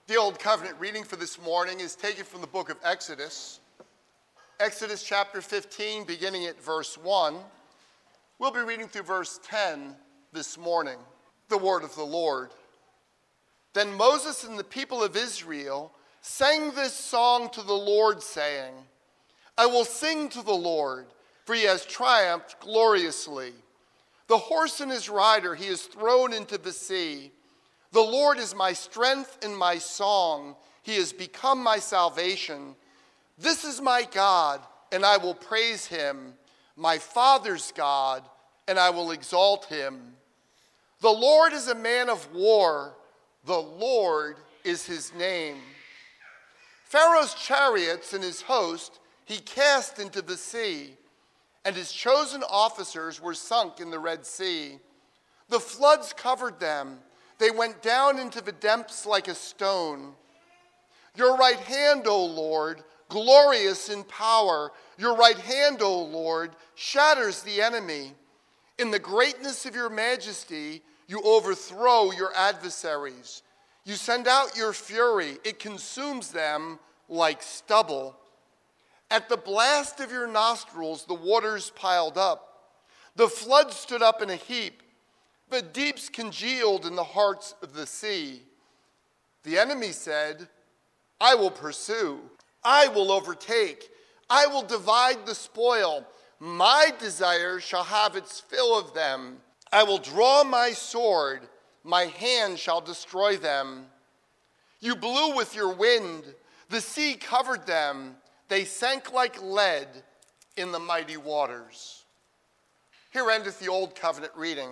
The Old Covenant reading for this morning is taken from the book of Exodus. Exodus chapter 15, beginning at verse 1. We'll be reading through verse 10 this morning. The word of the Lord. Then Moses and the people of Israel sang this song to the Lord, saying, I will sing to the Lord, for he has triumphed gloriously. The horse and his rider he has thrown into the sea. The Lord is my strength and my song. He has become my salvation. This is my God, and I will praise him, my father's God, and I will exalt him. The Lord is a man of war. The Lord is his name. Pharaoh's chariots and his host he cast into the sea, and his chosen officers were sunk in the Red Sea. The floods covered them. They went down into the depths like a stone. Your right hand, O Lord, glorious in power. Your right hand, O Lord, shatters the enemy. In the greatness of your majesty, you overthrow your adversaries. You send out your fury. It consumes them like stubble. At the blast of your nostrils, the waters piled up. The floods stood up in a heap. The deeps congealed in the hearts of the sea. The enemy said, I will pursue. I will overtake. I will divide the spoil. My desire shall have its fill of them. I will draw my sword. My hand shall destroy them. You blew with your wind. The sea covered them. They sank like lead in the mighty waters. Here endeth the Old Covenant reading.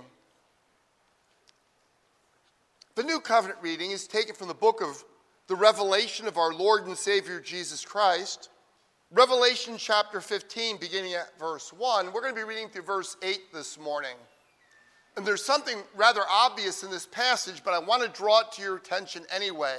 The New Covenant reading is taken from the book of the Revelation of our Lord and Savior Jesus Christ. Revelation chapter 15, beginning at verse 1. We're going to be reading through verse 8 this morning. And there's something rather obvious in this passage, but I want to draw it to your attention anyway.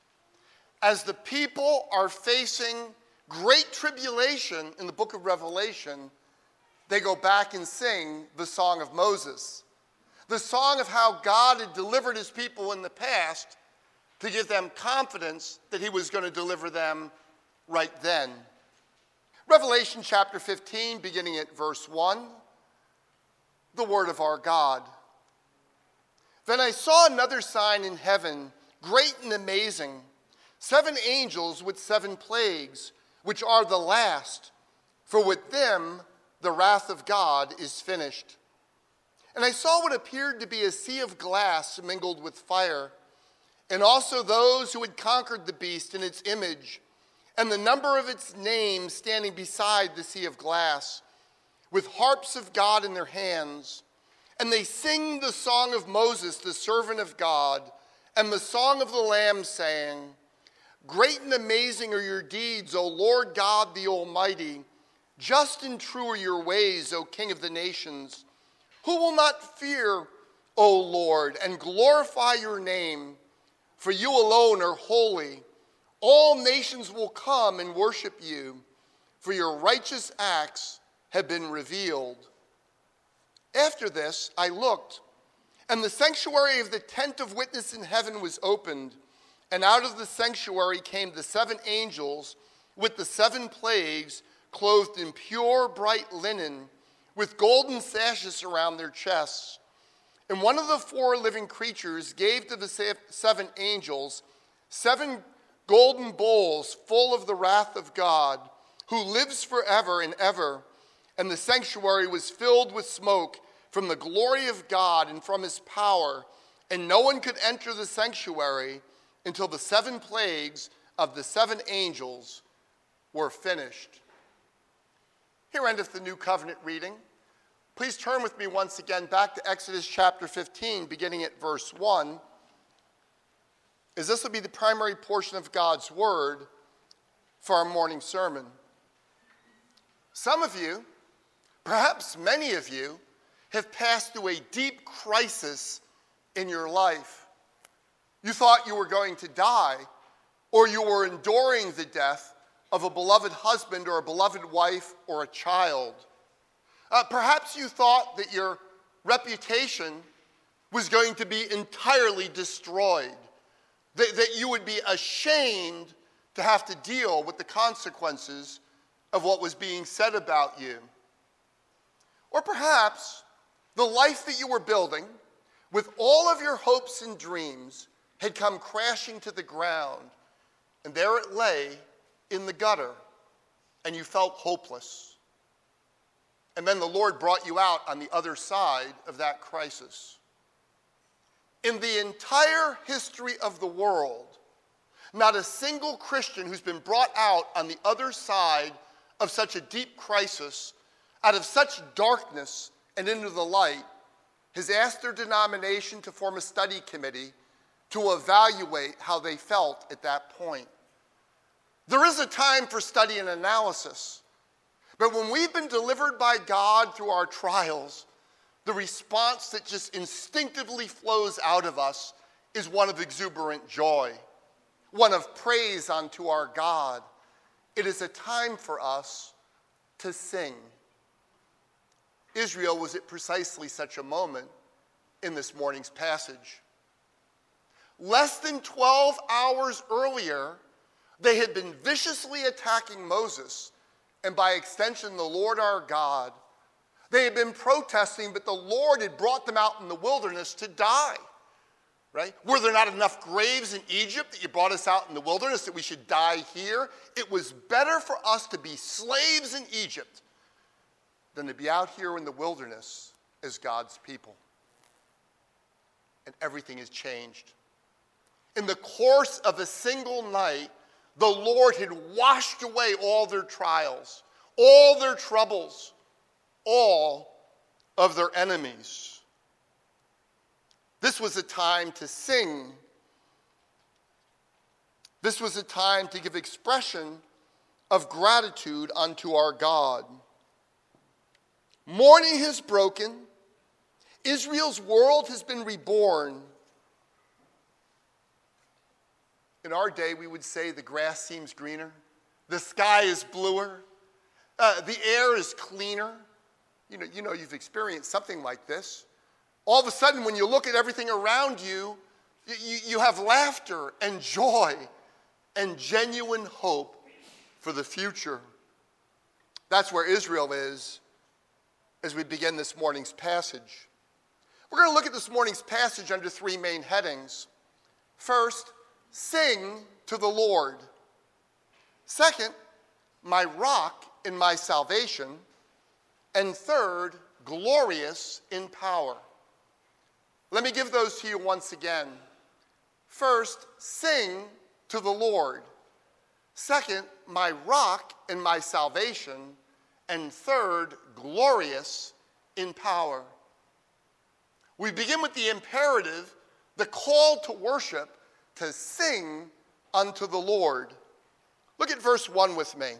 As the people are facing great tribulation in the book of Revelation, they go back and sing the Song of Moses. The song of how God had delivered his people in the past to give them confidence that he was going to deliver them right then. Revelation chapter 15, beginning at verse 1, the word of our God. Then I saw another sign in heaven, great and amazing, 7 angels with 7 plagues, which are the last, for with them the wrath of God is finished. And I saw what appeared to be a sea of glass mingled with fire, and also those who had conquered the beast and its image, and the number of its names standing beside the sea of glass, with harps of God in their hands. And they sing the song of Moses, the servant of God, and the song of the Lamb, saying, Great and amazing are your deeds, O Lord God the Almighty. Just and true are your ways, O King of the nations. Who will not fear, O Lord, and glorify your name? For you alone are holy. All nations will come and worship you, for your righteous acts have been revealed. After this, I looked, and the sanctuary of the tent of witness in heaven was opened, and out of the sanctuary came the 7 angels with the 7 plagues, clothed in pure bright linen, with golden sashes around their chests. And one of the 4 living creatures gave to the 7 angels 7 golden bowls full of the wrath of God, who lives forever and ever. And the sanctuary was filled with smoke from the glory of God and from his power, and no one could enter the sanctuary until the 7 plagues of the 7 angels were finished. Here endeth the New Covenant reading. Please turn with me once again back to Exodus chapter 15, beginning at verse 1, as this will be the primary portion of God's word for our morning sermon. Some of you, perhaps many of you, have passed through a deep crisis in your life. You thought you were going to die, or you were enduring the death of a beloved husband or a beloved wife or a child. Perhaps you thought that your reputation was going to be entirely destroyed. that you would be ashamed to have to deal with the consequences of what was being said about you. Or perhaps the life that you were building with all of your hopes and dreams had come crashing to the ground, and there it lay in the gutter, and you felt hopeless. And then the Lord brought you out on the other side of that crisis. In the entire history of the world, not a single Christian who's been brought out on the other side of such a deep crisis, out of such darkness and into the light, has asked their denomination to form a study committee to evaluate how they felt at that point. There is a time for study and analysis, but when we've been delivered by God through our trials, the response that just instinctively flows out of us is one of exuberant joy, one of praise unto our God. It is a time for us to sing. Israel was at precisely such a moment in this morning's passage. Less than 12 hours earlier, they had been viciously attacking Moses, and by extension, the Lord our God. They had been protesting, but the Lord had brought them out in the wilderness to die, right? Were there not enough graves in Egypt that you brought us out in the wilderness that we should die here? It was better for us to be slaves in Egypt than to be out here in the wilderness as God's people. And everything has changed. In the course of a single night, the Lord had washed away all their trials, all their troubles, all of their enemies. This was a time to sing. This was a time to give expression of gratitude unto our God. Morning has broken. Israel's world has been reborn. In our day, we would say the grass seems greener, the sky is bluer, the air is cleaner. You know, you've experienced something like this. All of a sudden, when you look at everything around you, you have laughter and joy and genuine hope for the future. That's where Israel is as we begin this morning's passage. We're going to look at this morning's passage under three main headings. First, sing to the Lord. Second, my rock in my salvation. And third, glorious in power. Let me give those to you once again. First, sing to the Lord. Second, my rock in my salvation. And third, glorious in power. We begin with the imperative, the call to worship, to sing unto the Lord. Look at verse 1 with me.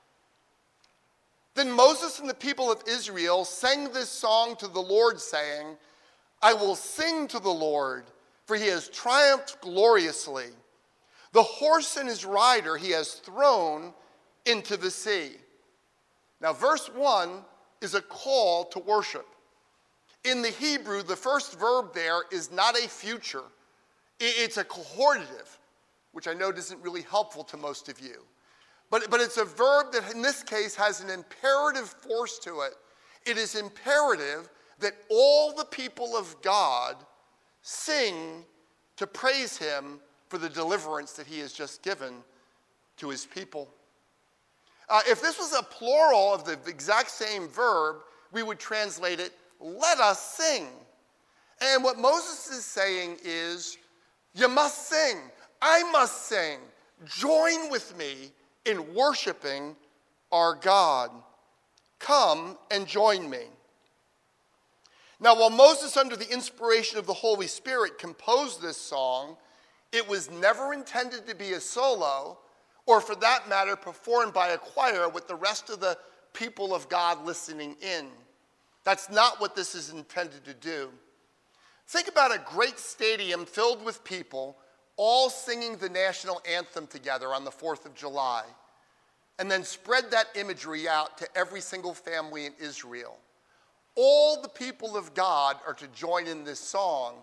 Then Moses and the people of Israel sang this song to the Lord, saying, I will sing to the Lord, for he has triumphed gloriously. The horse and his rider he has thrown into the sea. Now, verse 1 is a call to worship. In the Hebrew, the first verb there is not a future. It's a cohortative, which I know isn't really helpful to most of you. But it's a verb that in this case has an imperative force to it. It is imperative that all the people of God sing to praise him for the deliverance that he has just given to his people. If this was a plural of the exact same verb, we would translate it, let us sing. And what Moses is saying is, you must sing. I must sing. Join with me in worshiping our God. Come and join me. Now, while Moses, under the inspiration of the Holy Spirit, composed this song, it was never intended to be a solo, or for that matter, performed by a choir with the rest of the people of God listening in. That's not what this is intended to do. Think about a great stadium filled with people all singing the national anthem together on the 4th of July, and then spread that imagery out to every single family in Israel. All the people of God are to join in this song,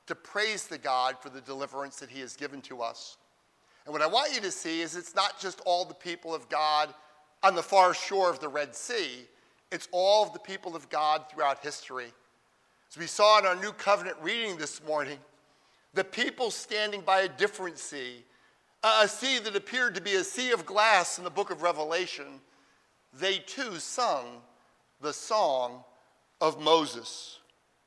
to praise the God for the deliverance that he has given to us. And what I want you to see is it's not just all the people of God on the far shore of the Red Sea. It's all of the people of God throughout history. As we saw in our New Covenant reading this morning, the people standing by a different sea, a sea that appeared to be a sea of glass in the book of Revelation, they too sung the song of Moses.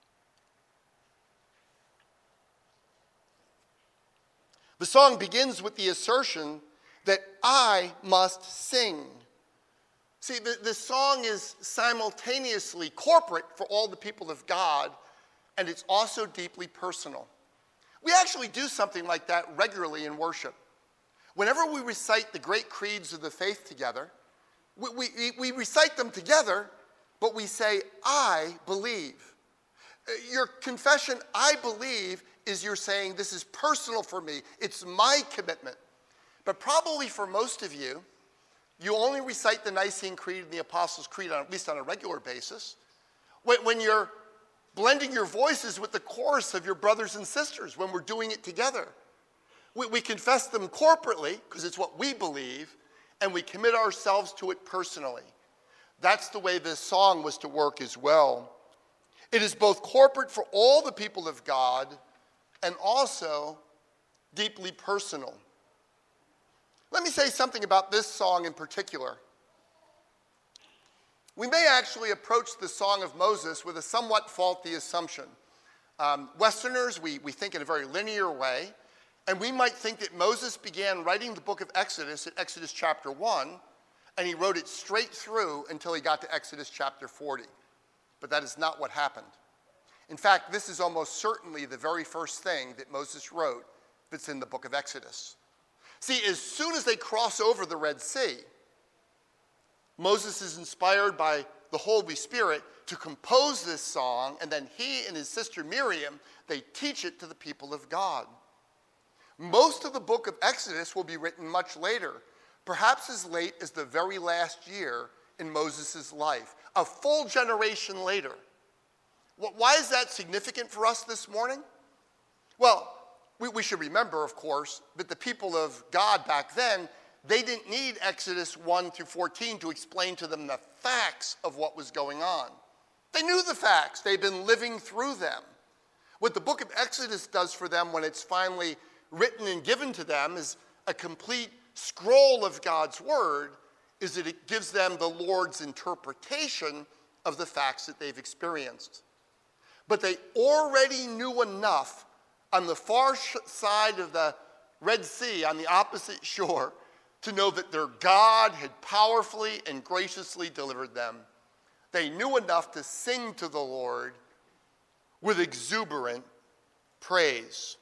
The song begins with the assertion that I must sing. See, the song is simultaneously corporate for all the people of God, and it's also deeply personal. We actually do something like that regularly in worship. Whenever we recite the great creeds of the faith together, we recite them together, but we say, I believe. Your confession, I believe, is you're saying, this is personal for me. It's my commitment. But probably for most of you, you only recite the Nicene Creed and the Apostles' Creed, at least on a regular basis, when you're blending your voices with the chorus of your brothers and sisters, when we're doing it together. We confess them corporately, because it's what we believe, and we commit ourselves to it personally. That's the way this song was to work as well. It is both corporate for all the people of God and also deeply personal. Let me say something about this song in particular. We may actually approach the Song of Moses with a somewhat faulty assumption. Westerners, we think in a very linear way, and we might think that Moses began writing the book of Exodus at Exodus chapter 1, and he wrote it straight through until he got to Exodus chapter 40. But that is not what happened. In fact, this is almost certainly the very first thing that Moses wrote that's in the book of Exodus. See, as soon as they cross over the Red Sea, Moses is inspired by the Holy Spirit to compose this song, and then he and his sister Miriam, they teach it to the people of God. Most of the book of Exodus will be written much later, perhaps as late as the very last year in Moses' life, a full generation later. Why is that significant for us this morning? Well, we should remember, of course, that the people of God back then, they didn't need Exodus 1 through 14 to explain to them the facts of what was going on. They knew the facts. They'd been living through them. What the book of Exodus does for them when it's finally written and given to them is a complete scroll of God's word, is that it gives them the Lord's interpretation of the facts that they've experienced. But they already knew enough on the far side of the Red Sea, on the opposite shore, to know that their God had powerfully and graciously delivered them. They knew enough to sing to the Lord with exuberant praise.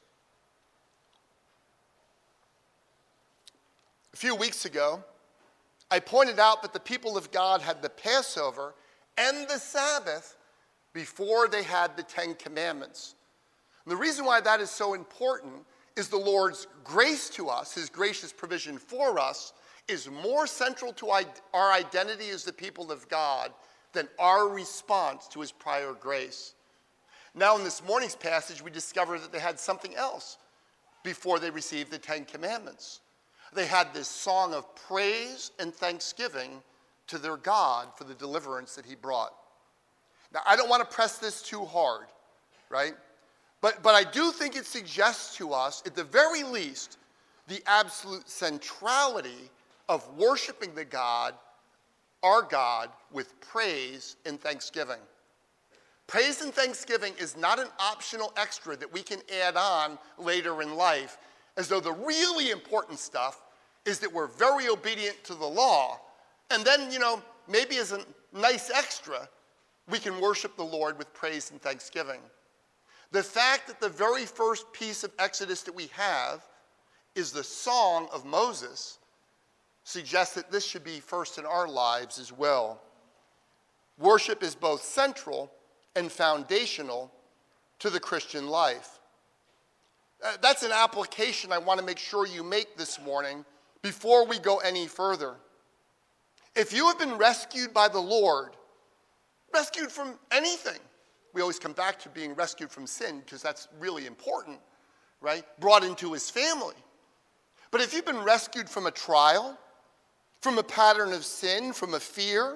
A few weeks ago, I pointed out that the people of God had the Passover and the Sabbath before they had the Ten Commandments. And the reason why that is so important is the Lord's grace to us, his gracious provision for us, is more central to our identity as the people of God than our response to his prior grace. Now in this morning's passage, we discover that they had something else before they received the Ten Commandments. They had this song of praise and thanksgiving to their God for the deliverance that he brought. Now, I don't want to press this too hard, right? But I do think it suggests to us, at the very least, the absolute centrality of worshiping our God, with praise and thanksgiving. Praise and thanksgiving is not an optional extra that we can add on later in life, as though the really important stuff is that we're very obedient to the law. And then, maybe as a nice extra, we can worship the Lord with praise and thanksgiving. The fact that the very first piece of Exodus that we have is the Song of Moses suggests that this should be first in our lives as well. Worship is both central and foundational to the Christian life. That's an application I want to make sure you make this morning before we go any further. If you have been rescued by the Lord, rescued from anything, we always come back to being rescued from sin because that's really important, right? Brought into his family. But if you've been rescued from a trial, from a pattern of sin, from a fear,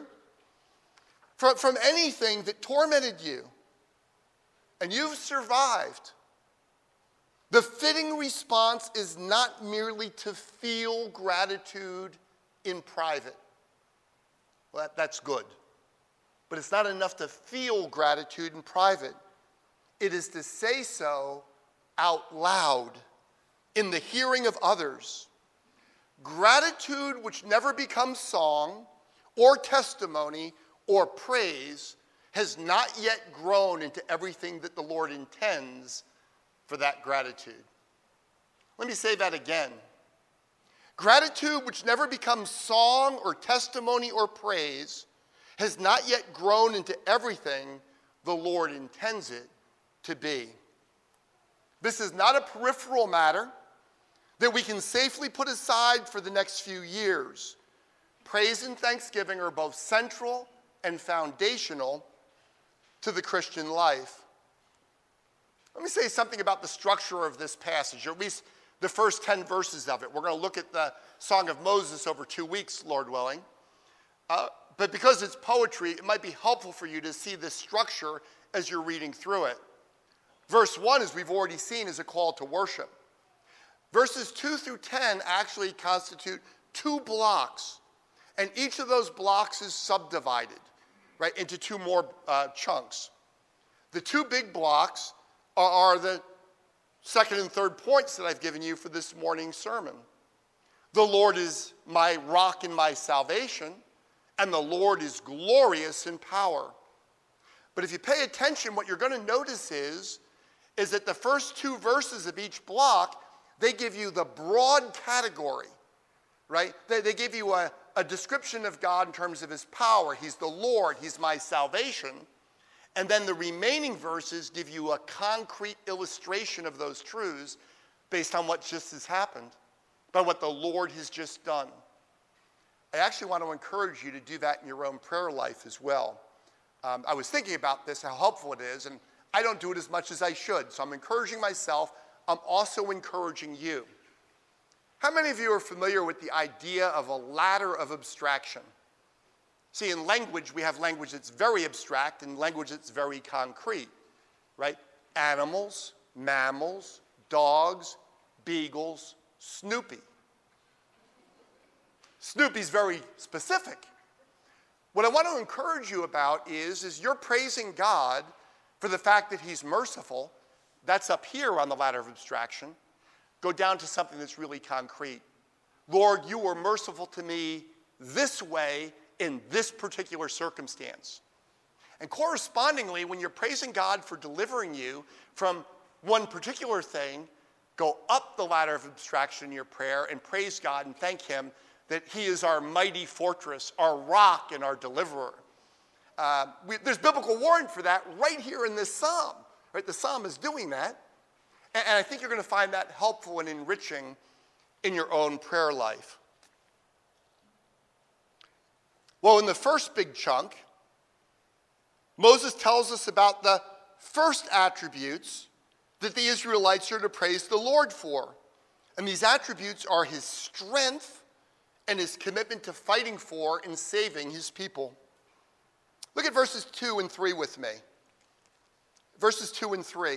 from anything that tormented you, and you've survived, the fitting response is not merely to feel gratitude in private. Well, that's good. But it's not enough to feel gratitude in private. It is to say so out loud in the hearing of others. Gratitude which never becomes song or testimony or praise has not yet grown into everything that the Lord intends for that gratitude. Let me say that again. Gratitude which never becomes song or testimony or praise has not yet grown into everything the Lord intends it to be. This is not a peripheral matter that we can safely put aside for the next few years. Praise and thanksgiving are both central and foundational to the Christian life. Let me say something about the structure of this passage, or at least the first 10 verses of it. We're going to look at the Song of Moses over 2 weeks, Lord willing. But because it's poetry, it might be helpful for you to see this structure as you're reading through it. Verse 1, as we've already seen, is a call to worship. Verses 2 through 10 actually constitute 2 blocks, and each of those blocks is subdivided, right, into 2 more chunks. The 2 big blocks are the second and third points that I've given you for this morning's sermon. The Lord is my rock and my salvation, and the Lord is glorious in power. But if you pay attention, what you're going to notice is that the first 2 verses of each block, they give you the broad category, right? They give you a description of God in terms of his power. He's the Lord. He's my salvation. And then the remaining verses give you a concrete illustration of those truths based on what just has happened, by what the Lord has just done. I actually want to encourage you to do that in your own prayer life as well. I was thinking about this, how helpful it is, and I don't do it as much as I should. So I'm encouraging myself. I'm also encouraging you. How many of you are familiar with the idea of a ladder of abstraction? See, in language, we have language that's very abstract and language that's very concrete, right? Animals, mammals, dogs, beagles, Snoopy. Snoopy's very specific. What I want to encourage you about is you're praising God for the fact that he's merciful. That's up here on the ladder of abstraction. Go down to something that's really concrete. Lord, you were merciful to me this way in this particular circumstance. And correspondingly, when you're praising God for delivering you from one particular thing, go up the ladder of abstraction in your prayer and praise God and thank him that he is our mighty fortress, our rock, and our deliverer. There's biblical warrant for that right here in this psalm. Right? The psalm is doing that. And I think you're going to find that helpful and enriching in your own prayer life. Well, in the first big chunk, Moses tells us about the first attributes that the Israelites are to praise the Lord for. And these attributes are his strength and his commitment to fighting for and saving his people. Look at verses 2 and 3 with me. Verses 2 and 3.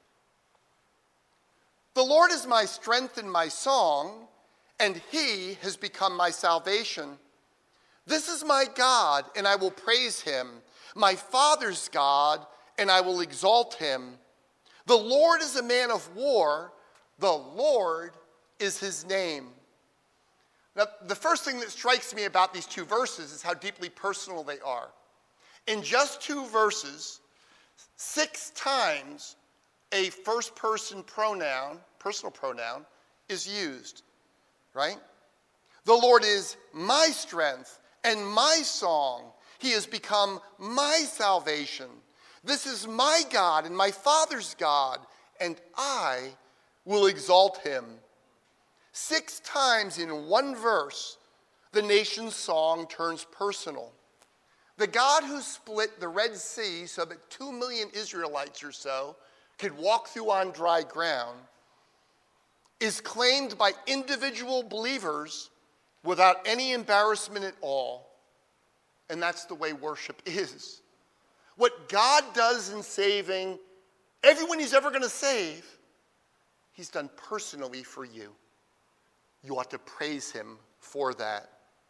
The Lord is my strength and my song, and he has become my salvation. This is my God, and I will praise him, my father's God, and I will exalt him. The Lord is a man of war. The Lord is his name. Now, the first thing that strikes me about these 2 verses is how deeply personal they are. In just 2 verses, 6 times a first-person pronoun, personal pronoun, is used, right? The Lord is my strength and my song. He has become my salvation. This is my God and my Father's God, and I will exalt him. 6 times in one verse, the nation's song turns personal. The God who split the Red Sea so that 2 million Israelites or so could walk through on dry ground is claimed by individual believers without any embarrassment at all. And that's the way worship is. What God does in saving everyone he's ever going to save, he's done personally for you. You ought to praise him for that.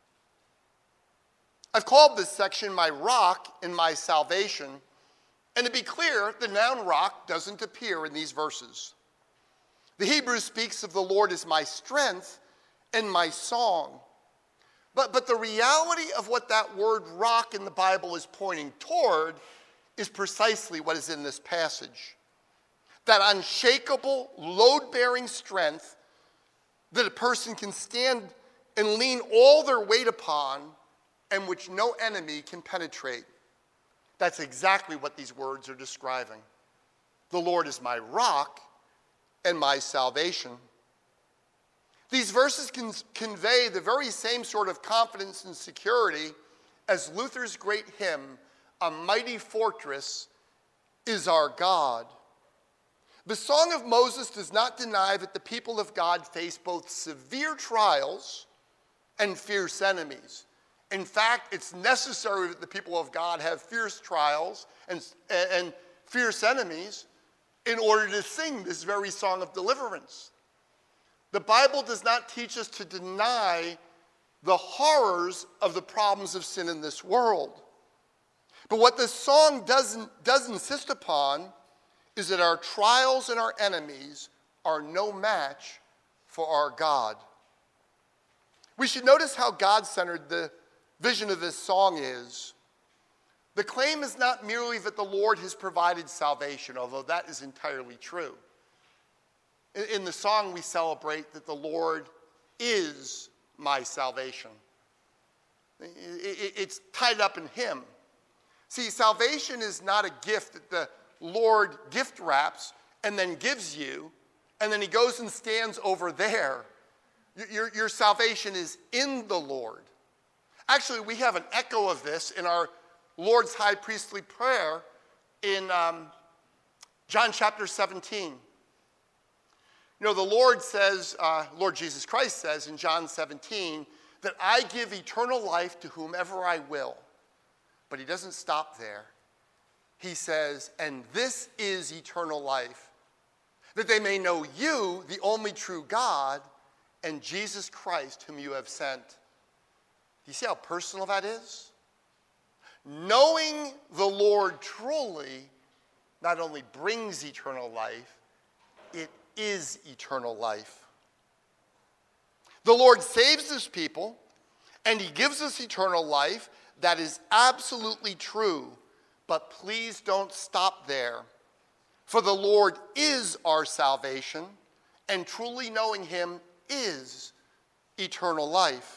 I've called this section my rock and my salvation. And to be clear, the noun rock doesn't appear in these verses. The Hebrew speaks of the Lord as my strength and my song. But the reality of what that word rock in the Bible is pointing toward is precisely what is in this passage. That unshakable, load-bearing strength that a person can stand and lean all their weight upon and which no enemy can penetrate. That's exactly what these words are describing. The Lord is my rock and my salvation. These verses can convey the very same sort of confidence and security as Luther's great hymn, "A Mighty Fortress is Our God." The Song of Moses does not deny that the people of God face both severe trials and fierce enemies. In fact, it's necessary that the people of God have fierce trials and fierce enemies in order to sing this very song of deliverance. The Bible does not teach us to deny the horrors of the problems of sin in this world. But what this song does insist upon is that our trials and our enemies are no match for our God. We should notice how God-centered the vision of this song is. The claim is not merely that the Lord has provided salvation, although that is entirely true. In the song, we celebrate that the Lord is my salvation. It's tied up in him. See, salvation is not a gift that the Lord gift wraps and then gives you, and then he goes and stands over there. Your salvation is in the Lord. Actually, we have an echo of this in our Lord's high priestly prayer in John chapter 17. You know, the Lord says, Lord Jesus Christ says in John 17, that I give eternal life to whomever I will. But he doesn't stop there. He says, and this is eternal life, that they may know you, the only true God, and Jesus Christ, whom you have sent. Do you see how personal that is? Knowing the Lord truly not only brings eternal life, it is eternal life. The Lord saves his people, and he gives us eternal life. That is absolutely true. But please don't stop there. For the Lord is our salvation, and truly knowing him is eternal life.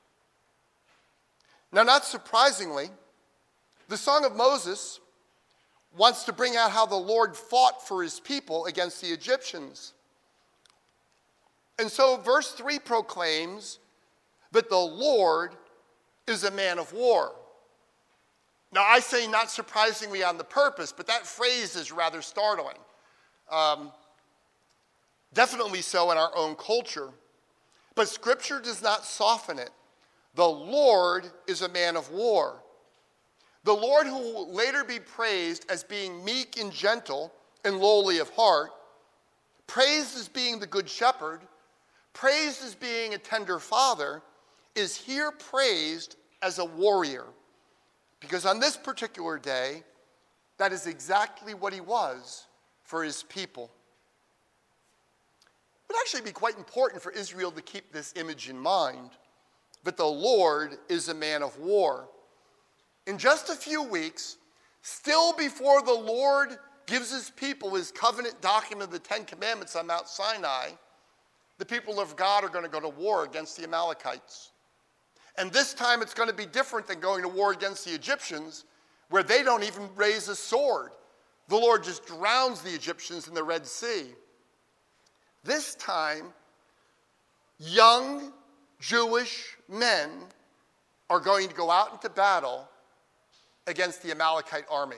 Now, not surprisingly, the Song of Moses wants to bring out how the Lord fought for his people against the Egyptians. And so verse 3 proclaims that the Lord is a man of war. Now, I say not surprisingly on the purpose, but that phrase is rather startling. Definitely so in our own culture. But Scripture does not soften it. The Lord is a man of war. The Lord, who will later be praised as being meek and gentle and lowly of heart, praised as being the good shepherd, praised as being a tender father, is here praised as a warrior. Because on this particular day, that is exactly what he was for his people. It would actually be quite important for Israel to keep this image in mind, that the Lord is a man of war. In just a few weeks, still before the Lord gives his people his covenant document of the Ten Commandments on Mount Sinai, the people of God are going to go to war against the Amalekites. And this time it's going to be different than going to war against the Egyptians, where they don't even raise a sword. The Lord just drowns the Egyptians in the Red Sea. This time, young Jewish men are going to go out into battle against the Amalekite army.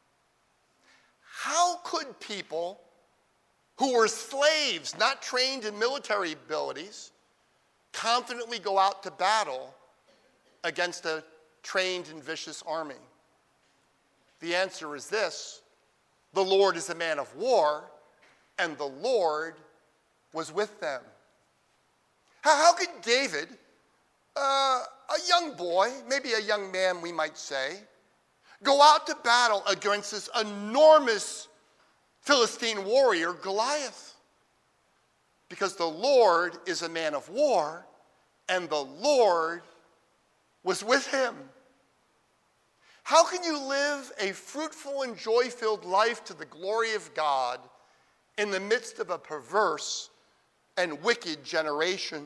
How could people who were slaves, not trained in military abilities, confidently go out to battle against a trained and vicious army? The answer is this: the Lord is a man of war, and the Lord was with them. How could David, a young boy, maybe a young man we might say, go out to battle against this enormous Philistine warrior, Goliath? Because the Lord is a man of war, and the Lord was with him. How can you live a fruitful and joy-filled life to the glory of God in the midst of a perverse and wicked generation?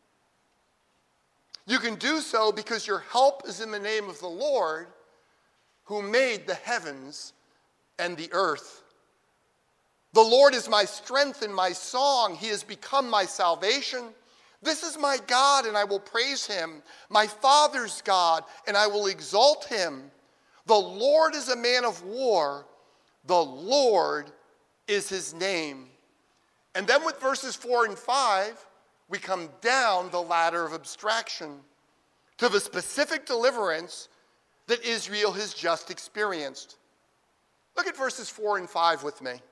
You can do so because your help is in the name of the Lord, who made the heavens and the earth. The Lord is my strength and my song. He has become my salvation. This is my God, and I will praise him, my Father's God, and I will exalt him. The Lord is a man of war. The Lord is his name. And then with verses 4 and 5, we come down the ladder of abstraction to the specific deliverance that Israel has just experienced. Look at verses 4 and 5 with me.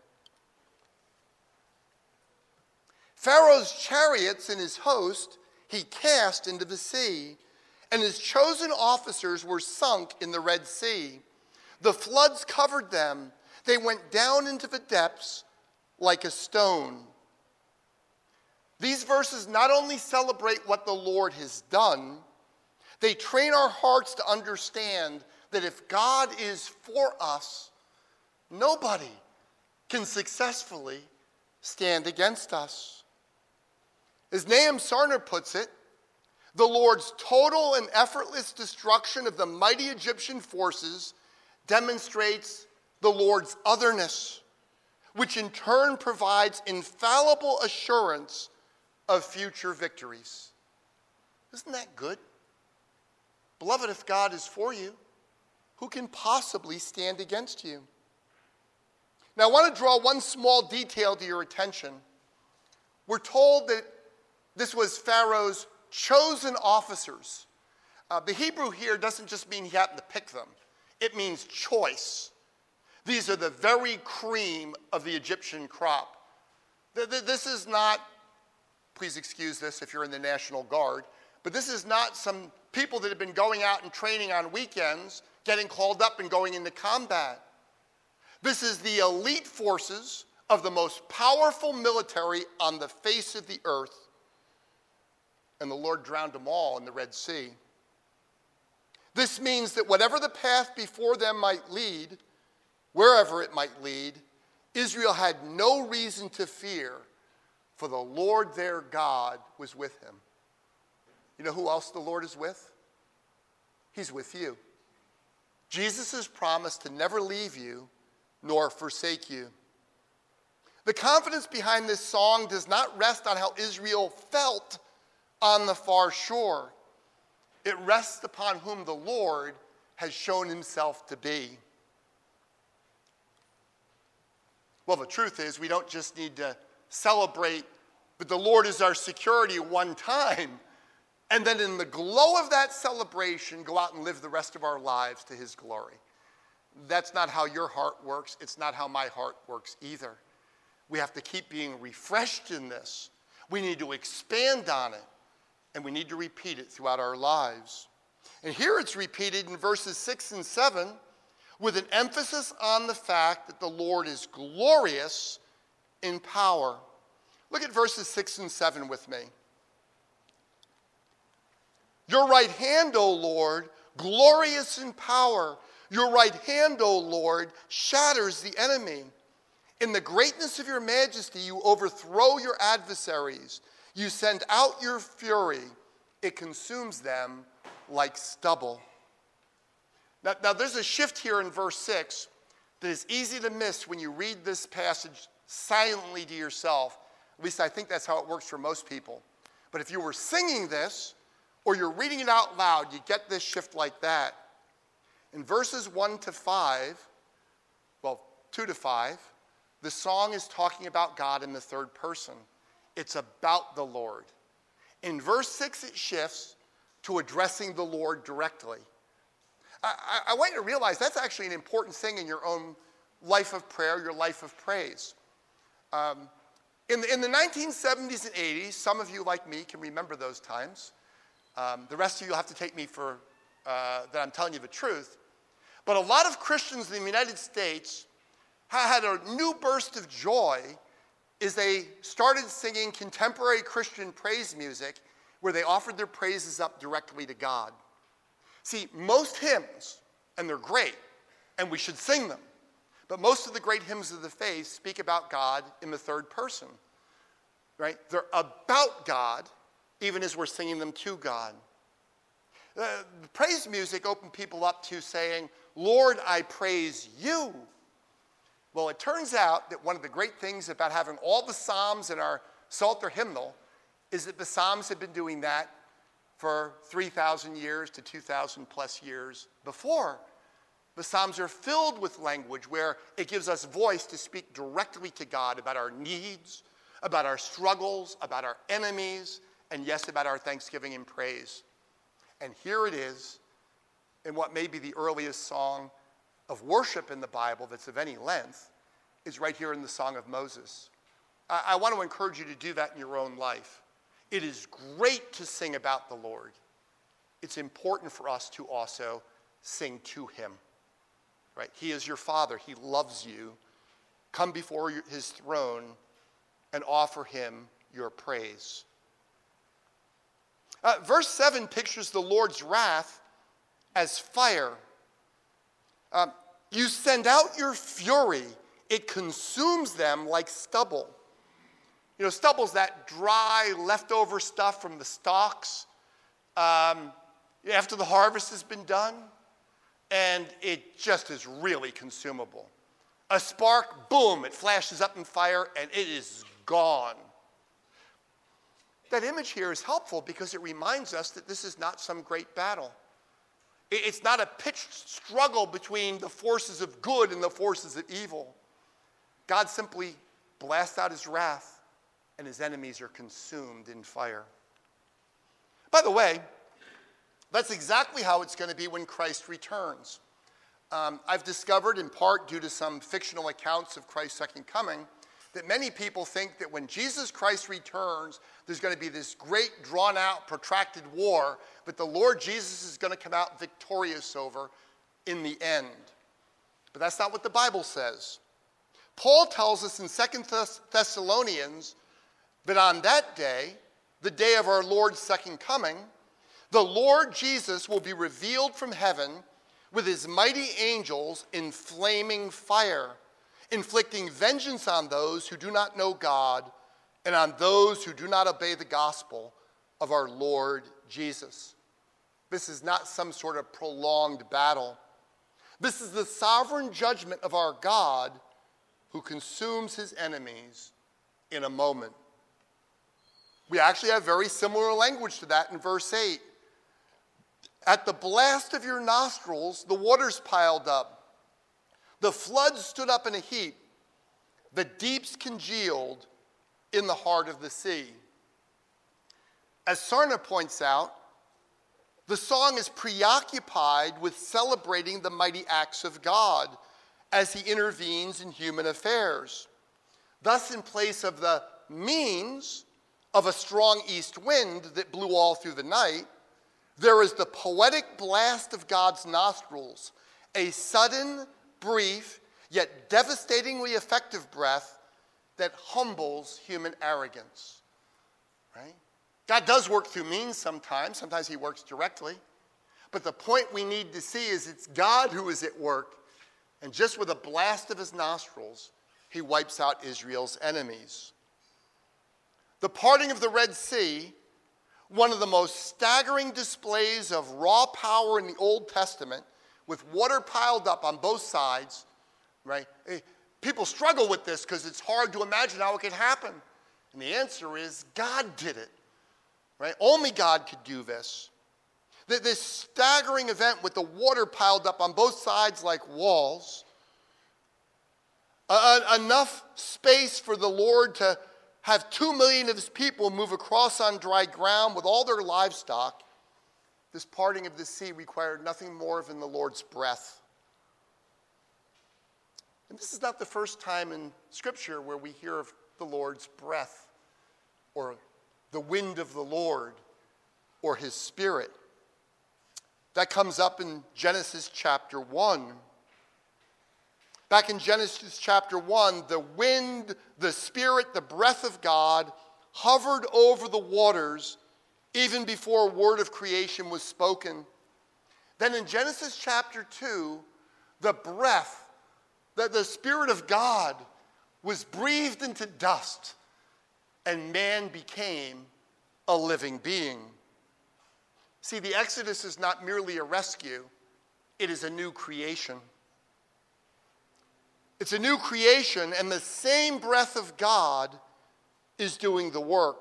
Pharaoh's chariots and his host he cast into the sea, and his chosen officers were sunk in the Red Sea. The floods covered them. They went down into the depths like a stone. These verses not only celebrate what the Lord has done, they train our hearts to understand that if God is for us, nobody can successfully stand against us. As Nahum Sarner puts it, the Lord's total and effortless destruction of the mighty Egyptian forces demonstrates the Lord's otherness, which in turn provides infallible assurance of future victories. Isn't that good? Beloved, if God is for you, who can possibly stand against you? Now, I want to draw one small detail to your attention. We're told that this was Pharaoh's chosen officers. The Hebrew here doesn't just mean he happened to pick them. It means choice. These are the very cream of the Egyptian crop. This is not, please excuse this if you're in the National Guard, but this is not some people that have been going out and training on weekends, getting called up and going into combat. This is the elite forces of the most powerful military on the face of the earth. And the Lord drowned them all in the Red Sea. This means that whatever the path before them might lead, wherever it might lead, Israel had no reason to fear, for the Lord their God was with him. You know who else the Lord is with? He's with you. Jesus has promised to never leave you nor forsake you. The confidence behind this song does not rest on how Israel felt on the far shore. It rests upon whom the Lord has shown himself to be. Well, the truth is, we don't just need to celebrate that the Lord is our security one time, and then in the glow of that celebration, go out and live the rest of our lives to his glory. That's not how your heart works. It's not how my heart works either. We have to keep being refreshed in this. We need to expand on it. And we need to repeat it throughout our lives. And here it's repeated in verses 6 and 7 with an emphasis on the fact that the Lord is glorious in power. Look at verses 6 and 7 with me. Your right hand, O Lord, glorious in power. Your right hand, O Lord, shatters the enemy. In the greatness of your majesty, you overthrow your adversaries. You send out your fury. It consumes them like stubble. Now there's a shift here in verse 6 that is easy to miss when you read this passage silently to yourself. At least I think that's how it works for most people. But if you were singing this or you're reading it out loud, you get this shift like that. In verses 1 to 5, well, 2 to 5, the song is talking about God in the third person. It's about the Lord. In verse 6, it shifts to addressing the Lord directly. I want you to realize that's actually an important thing in your own life of prayer, your life of praise. In the 1970s and 80s, some of you like me can remember those times. The rest of you will have to take me for that I'm telling you the truth. But a lot of Christians in the United States had a new burst of joy as they started singing contemporary Christian praise music where they offered their praises up directly to God. See, most hymns, and they're great, and we should sing them, but most of the great hymns of the faith speak about God in the third person, right? They're about God, even as we're singing them to God. The praise music opened people up to saying, Lord, I praise you. Well, it turns out that one of the great things about having all the Psalms in our Psalter hymnal is that the Psalms have been doing that for 3,000 years to 2,000 plus years before. The Psalms are filled with language where it gives us voice to speak directly to God about our needs, about our struggles, about our enemies, and yes, about our thanksgiving and praise. And here it is in what may be the earliest song of worship in the Bible that's of any length, is right here in the Song of Moses. I want to encourage you to do that in your own life. It is great to sing about the Lord. It's important for us to also sing to him. Right? He is your Father. He loves you. Come before his throne and offer him your praise. Verse 7 pictures the Lord's wrath as fire. You send out your fury. It consumes them like stubble. You know, stubble's that dry, leftover stuff from the stalks after the harvest has been done, and it just is really consumable. A spark, boom, it flashes up in fire, and it is gone. That image here is helpful because it reminds us that this is not some great battle. It's not a pitched struggle between the forces of good and the forces of evil. God simply blasts out his wrath, and his enemies are consumed in fire. By the way, that's exactly how it's going to be when Christ returns. I've discovered, in part due to some fictional accounts of Christ's second coming, that many people think that when Jesus Christ returns, there's going to be this great, drawn-out, protracted war that the Lord Jesus is going to come out victorious over in the end. But that's not what the Bible says. Paul tells us in 2 Thessalonians that on that day, the day of our Lord's second coming, the Lord Jesus will be revealed from heaven with his mighty angels in flaming fire, inflicting vengeance on those who do not know God and on those who do not obey the gospel of our Lord Jesus. This is not some sort of prolonged battle. This is the sovereign judgment of our God who consumes his enemies in a moment. We actually have very similar language to that in verse 8. At the blast of your nostrils, the waters piled up. The floods stood up in a heap. The deeps congealed in the heart of the sea. As Sarna points out, the song is preoccupied with celebrating the mighty acts of God as he intervenes in human affairs. Thus, in place of the means of a strong east wind that blew all through the night, there is the poetic blast of God's nostrils, a sudden, brief, yet devastatingly effective breath that humbles human arrogance. Right? God does work through means sometimes. Sometimes he works directly. But the point we need to see is it's God who is at work. And just with a blast of his nostrils, he wipes out Israel's enemies. The parting of the Red Sea, one of the most staggering displays of raw power in the Old Testament, with water piled up on both sides, right? People struggle with this because it's hard to imagine how it could happen. And the answer is God did it, right? Only God could do this. This staggering event with the water piled up on both sides like walls, enough space for the Lord to have 2 million of his people move across on dry ground with all their livestock. This parting of the sea required nothing more than the Lord's breath. And this is not the first time in Scripture where we hear of the Lord's breath or the wind of the Lord or his Spirit. That comes up in Genesis chapter 1. Back in Genesis chapter 1, the wind, the Spirit, the breath of God hovered over the waters even before a word of creation was spoken. Then in Genesis chapter 2, the breath, the Spirit of God was breathed into dust, and man became a living being. See, the Exodus is not merely a rescue, it is a new creation. It's a new creation, and the same breath of God is doing the work.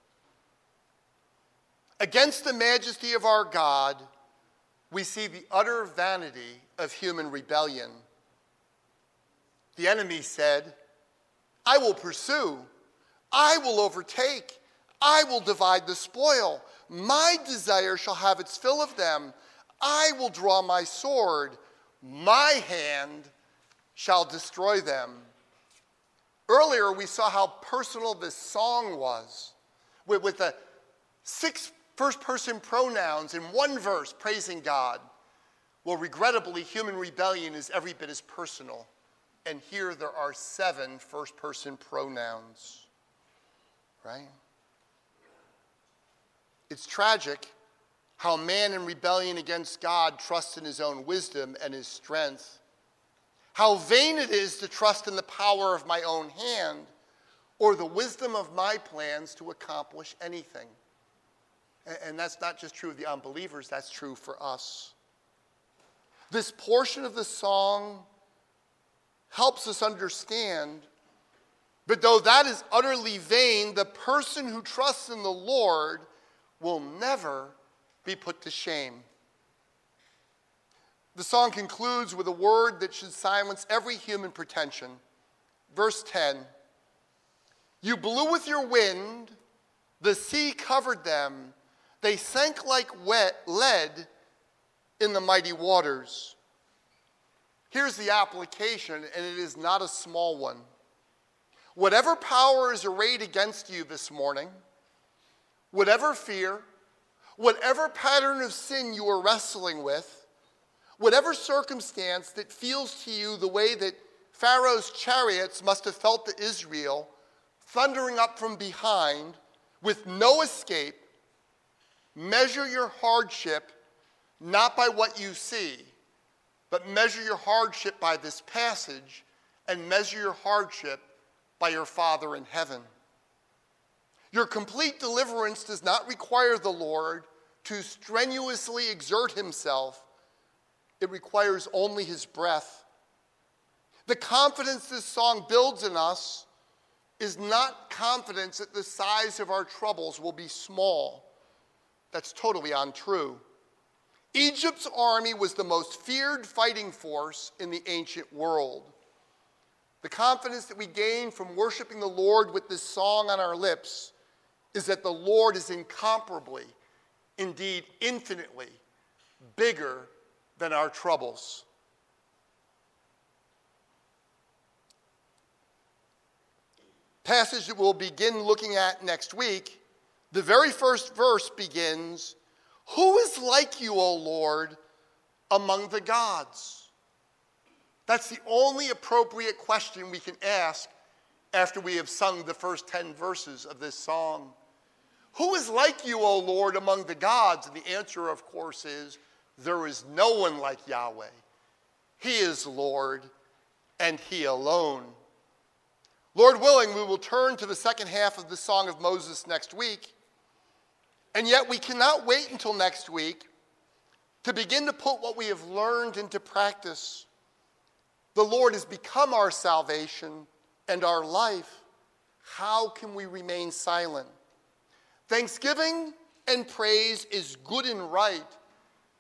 Against the majesty of our God, we see the utter vanity of human rebellion. The enemy said, I will pursue, I will overtake, I will divide the spoil. My desire shall have its fill of them. I will draw my sword. My hand shall destroy them. Earlier, we saw how personal this song was, with the 6 first-person pronouns in one verse praising God. Well, regrettably, human rebellion is every bit as personal. And here there are 7 first-person pronouns, right? It's tragic how man in rebellion against God trusts in his own wisdom and his strength. How vain it is to trust in the power of my own hand or the wisdom of my plans to accomplish anything. And that's not just true of the unbelievers, that's true for us. This portion of the song helps us understand that though that is utterly vain, the person who trusts in the Lord will never be put to shame. The song concludes with a word that should silence every human pretension. Verse 10, you blew with your wind, the sea covered them, they sank like lead in the mighty waters. Here's the application, and it is not a small one. Whatever power is arrayed against you this morning, whatever fear, whatever pattern of sin you are wrestling with, whatever circumstance that feels to you the way that Pharaoh's chariots must have felt to Israel, thundering up from behind with no escape, measure your hardship not by what you see, but measure your hardship by this passage and measure your hardship by your Father in heaven. Your complete deliverance does not require the Lord to strenuously exert himself. It requires only his breath. The confidence this song builds in us is not confidence that the size of our troubles will be small. That's totally untrue. Egypt's army was the most feared fighting force in the ancient world. The confidence that we gain from worshiping the Lord with this song on our lips is that the Lord is incomparably, indeed infinitely, bigger than our troubles. Passage that we'll begin looking at next week, the very first verse begins, who is like you, O Lord, among the gods? That's the only appropriate question we can ask after we have sung the first 10 verses of this song. Who is like you, O Lord, among the gods? And the answer, of course, is there is no one like Yahweh. He is Lord, and he alone. Lord willing, we will turn to the second half of the Song of Moses next week. And yet we cannot wait until next week to begin to put what we have learned into practice. The Lord has become our salvation and our life. How can we remain silent? Thanksgiving and praise is good and right,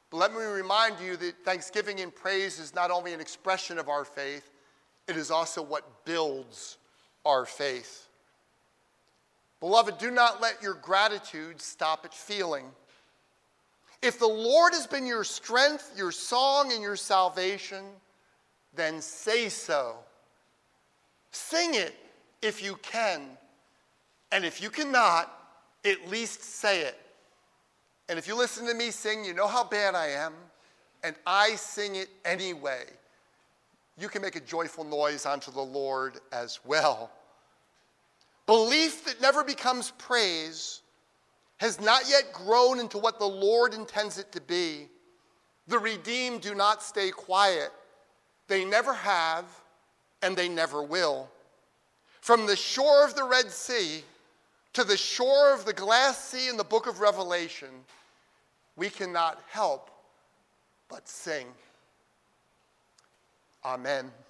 But let me remind you that thanksgiving and praise is not only an expression of our faith, it is also what builds our faith. Beloved, do not let your gratitude stop at feeling. If the Lord has been your strength, your song, and your salvation, then say so. Sing it if you can. And if you cannot, at least say it. And if you listen to me sing, you know how bad I am, and I sing it anyway. You can make a joyful noise unto the Lord as well. Belief that never becomes praise has not yet grown into what the Lord intends it to be. The redeemed do not stay quiet. They never have, and they never will. From the shore of the Red Sea to the shore of the glass sea in the book of Revelation, we cannot help but sing. Amen.